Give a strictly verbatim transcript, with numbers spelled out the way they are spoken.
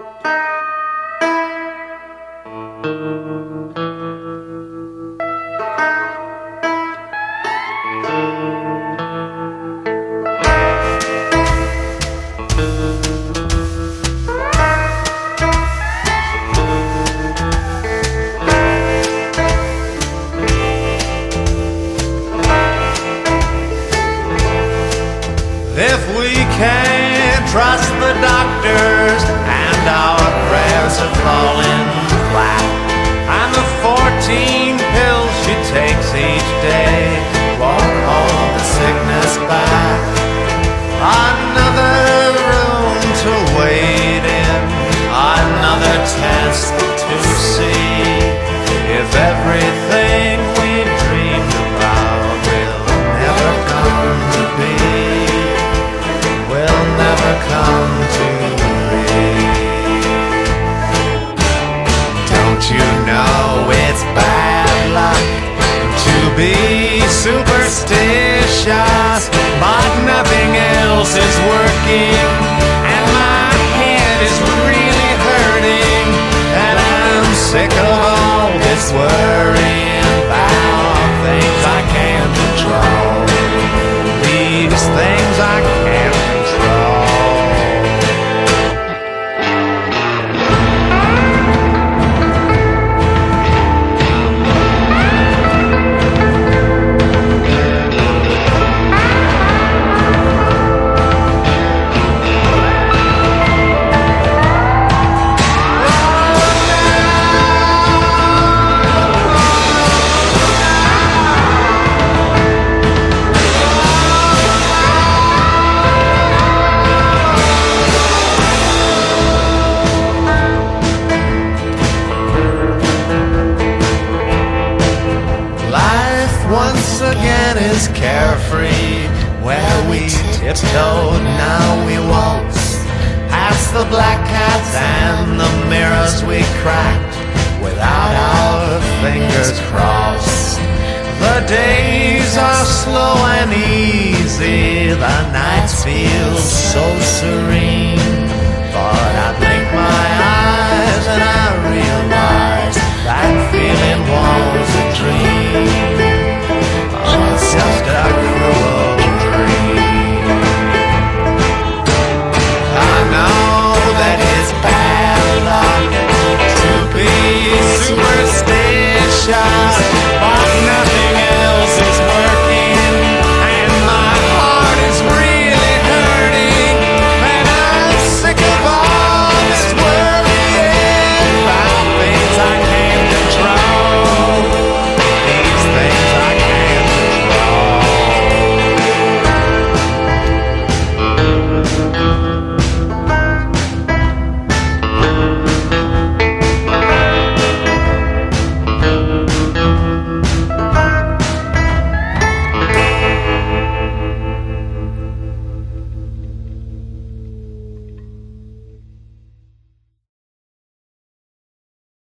If we can't trust the doctors and our prayers have fallen flat, and the fourteen pills she takes each day won't hold the sickness back, another room to wait in, another test to see if everything we dreamed about will never come to be. Will never come to be. Don't you know it's bad luck to be superstitious, but nothing else is working, and my head is really hurting, and I'm sick of all this worrying about things I can't control. These things I can't control. Once again is carefree, where we tiptoed, now we waltz past the black cats and the mirrors we cracked without our fingers crossed. The days are slow and easy, the nights feel so serene, but